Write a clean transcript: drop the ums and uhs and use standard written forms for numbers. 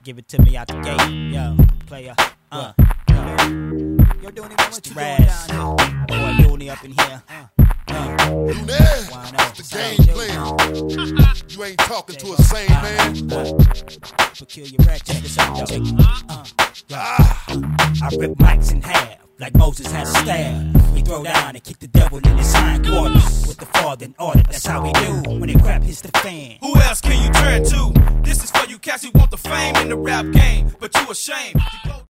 Give it to me out the gate, yo, player, yo. Yo, doing it, what you doing down here? Boy, doing it up in here, Lunez, it's the game player. You ain't talking to a sane man. Peculiar rack, check this out, yo. I rip mics in half, like Moses had a staff. We throw down and kick the devil in his hind quarters. With the father in order, that's how we do when the crap hits the fan. Who else can you turn to? This is for you cats who want the fame in the rap game, but you ashamed.